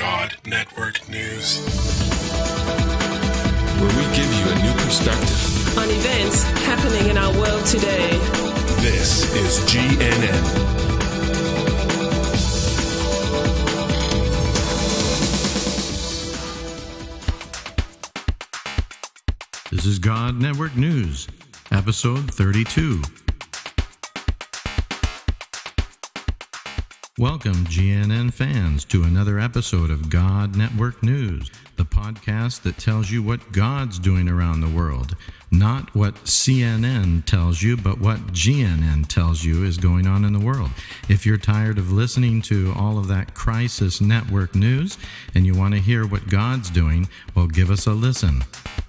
God Network News, where we give you a new perspective on events happening in our world today. This is GNN. This is God Network News, episode 32. Welcome, GNN fans, to another episode of God Network News, the podcast that tells you what God's doing around the world. Not what CNN tells you, but what GNN tells you is going on in the world. If you're tired of listening to all of that crisis network news and you want to hear what God's doing, well, give us a listen.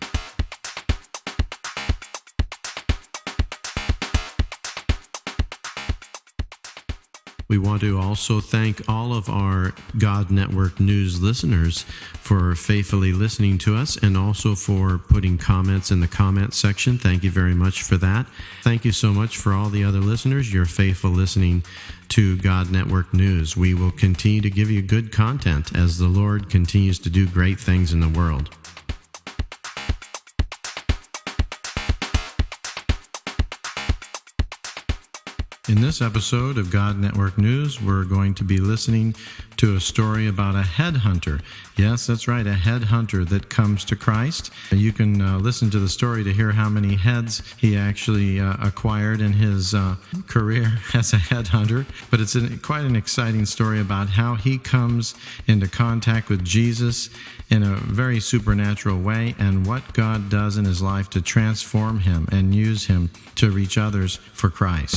We want to also thank all of our God Network News listeners for faithfully listening to us and also for putting comments in the comment section. Thank you very much for that. Thank you so much for all the other listeners. You're faithful listening to God Network News. We will continue to give you good content as the Lord continues to do great things in the world. In this episode of God Network News, we're going to be listening to a story about a headhunter. Yes, that's right, a headhunter that comes to Christ. You can listen to the story to hear how many heads he actually acquired in his career as a headhunter. But it's quite an exciting story about how he comes into contact with Jesus in a very supernatural way and what God does in his life to transform him and use him to reach others for Christ.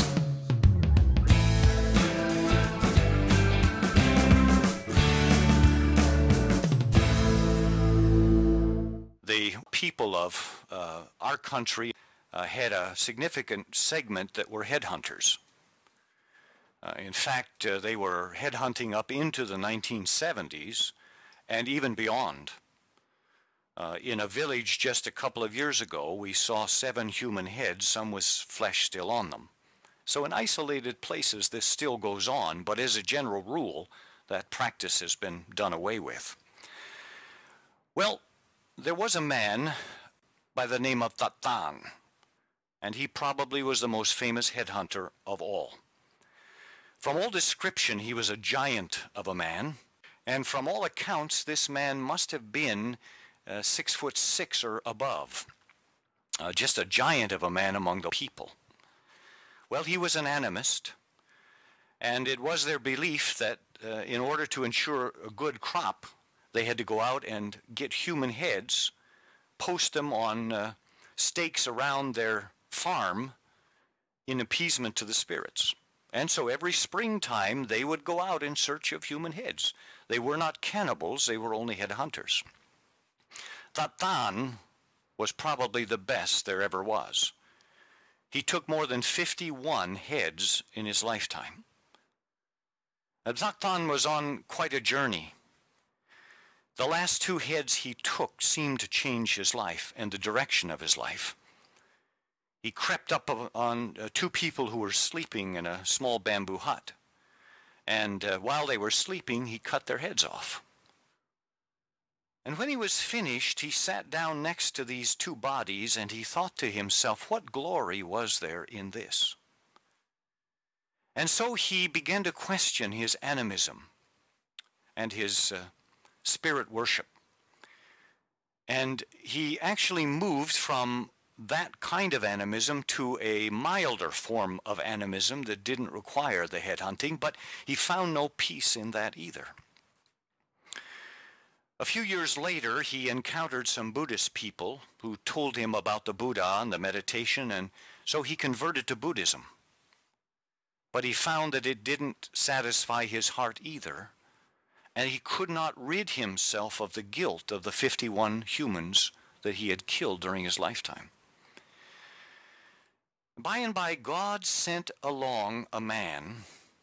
People of our country had a significant segment that were headhunters. In fact, they were headhunting up into the 1970s and even beyond. In a village just a couple of years ago, we saw 7 human heads, some with flesh still on them. So in isolated places, this still goes on, but as a general rule, that practice has been done away with. Well, there was a man by the name of Tatan, and he probably was the most famous headhunter of all. From all description, he was a giant of a man, and from all accounts, this man must have been 6'6" or above, just a giant of a man among the people. Well, he was an animist, and it was their belief that in order to ensure a good crop, they had to go out and get human heads, post them on stakes around their farm in appeasement to the spirits. And so every springtime they would go out in search of human heads. They were not cannibals, they were only headhunters. Tatan was probably the best there ever was. He took more than 51 heads in his lifetime. Tatan was on quite a journey. The last 2 heads he took seemed to change his life and the direction of his life. He crept up on 2 people who were sleeping in a small bamboo hut. And while they were sleeping, he cut their heads off. And when he was finished, he sat down next to these 2 bodies, and he thought to himself, what glory was there in this? And so he began to question his animism and his spirit worship. And he actually moved from that kind of animism to a milder form of animism that didn't require the headhunting, but he found no peace in that either. A few years later, he encountered some Buddhist people who told him about the Buddha and the meditation, and so he converted to Buddhism. But he found that it didn't satisfy his heart either, and he could not rid himself of the guilt of the 51 humans that he had killed during his lifetime. By and by, God sent along a man,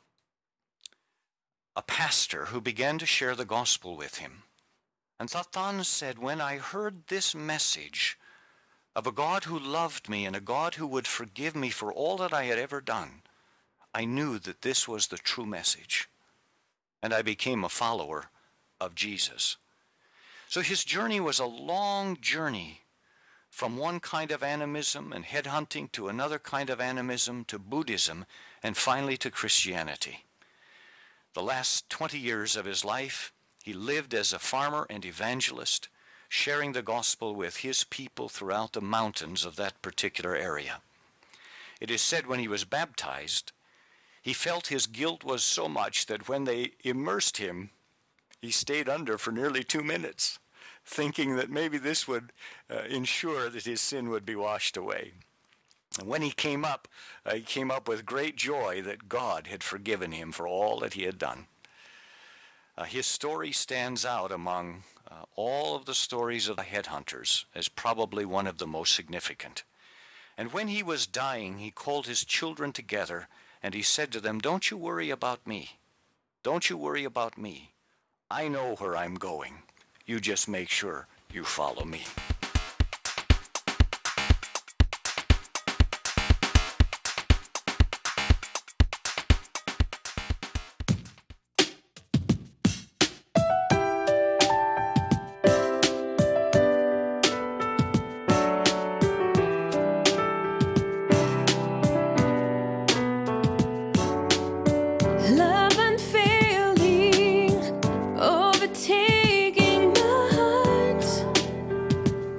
a pastor, who began to share the gospel with him. And Tatan said, when I heard this message of a God who loved me and a God who would forgive me for all that I had ever done, I knew that this was the true message. And I became a follower of Jesus. So his journey was a long journey from one kind of animism and headhunting to another kind of animism to Buddhism and finally to Christianity. The last 20 years of his life, he lived as a farmer and evangelist, sharing the gospel with his people throughout the mountains of that particular area. It is said when he was baptized, he felt his guilt was so much that when they immersed him, he stayed under for nearly 2 minutes, thinking that maybe this would ensure that his sin would be washed away. And when he came up with great joy that God had forgiven him for all that he had done. His story stands out among all of the stories of the headhunters as probably one of the most significant. And when he was dying, he called his children together and he said to them, "Don't you worry about me. Don't you worry about me. I know where I'm going. You just make sure you follow me." Love unfailing, overtaking my heart.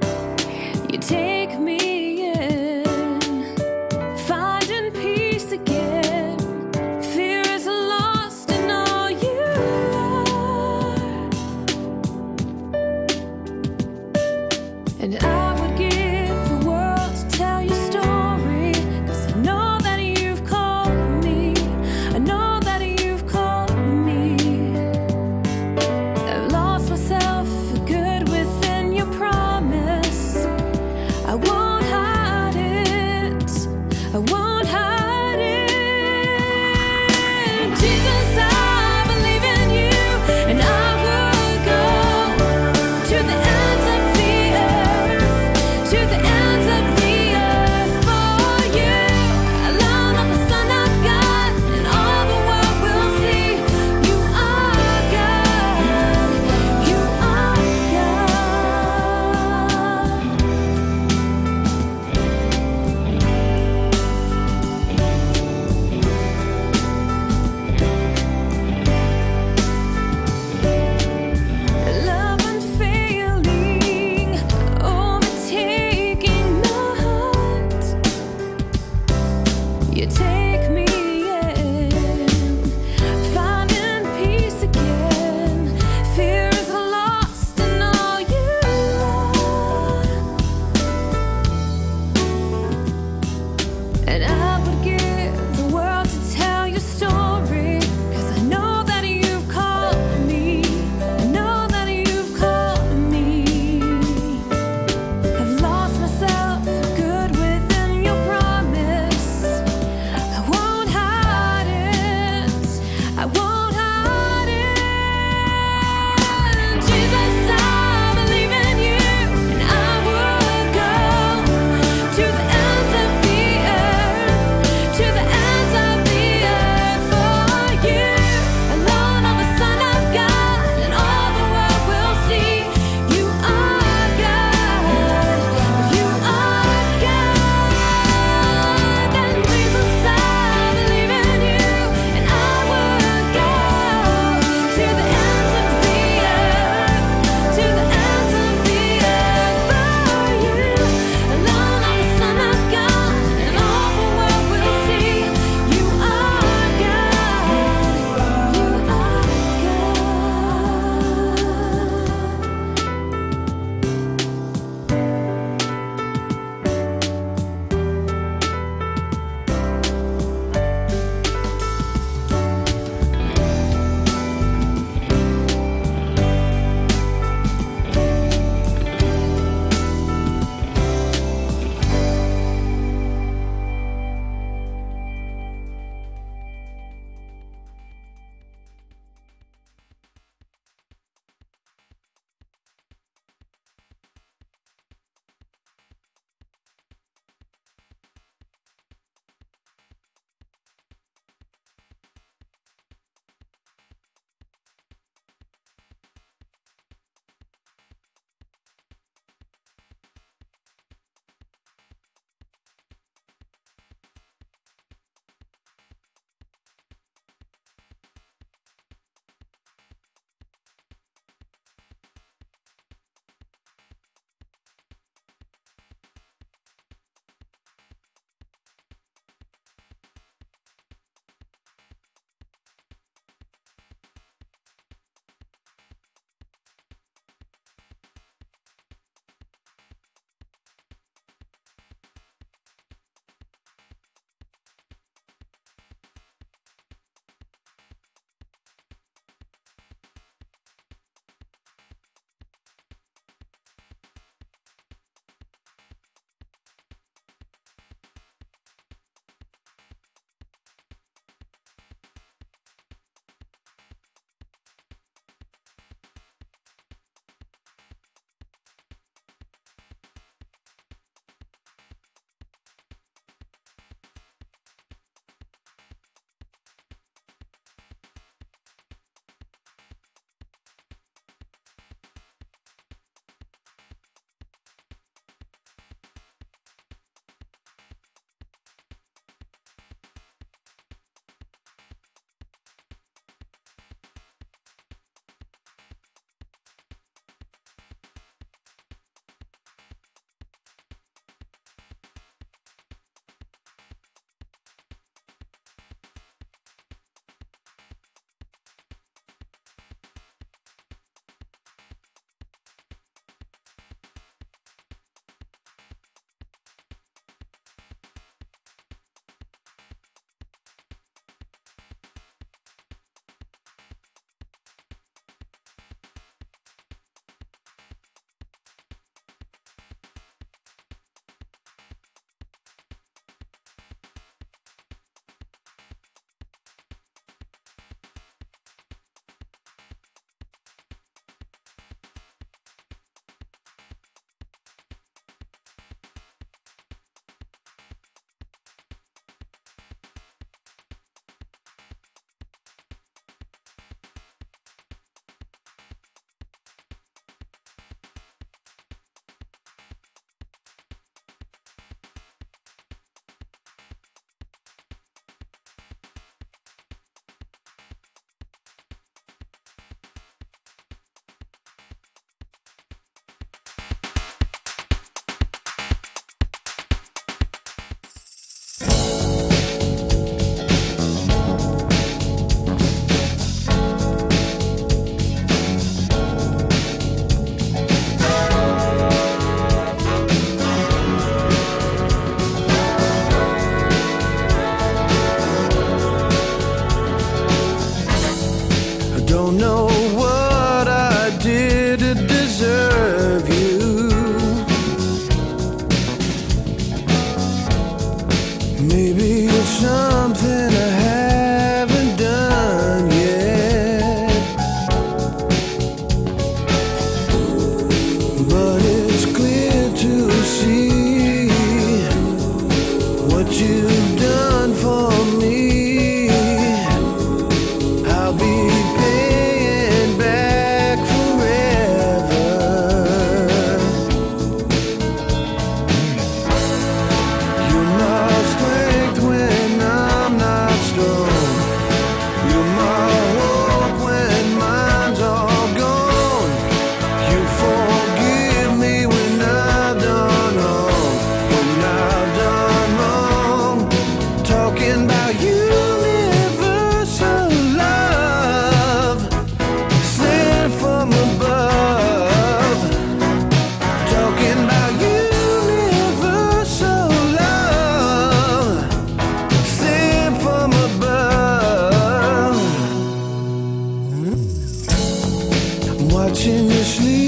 watching you sleep.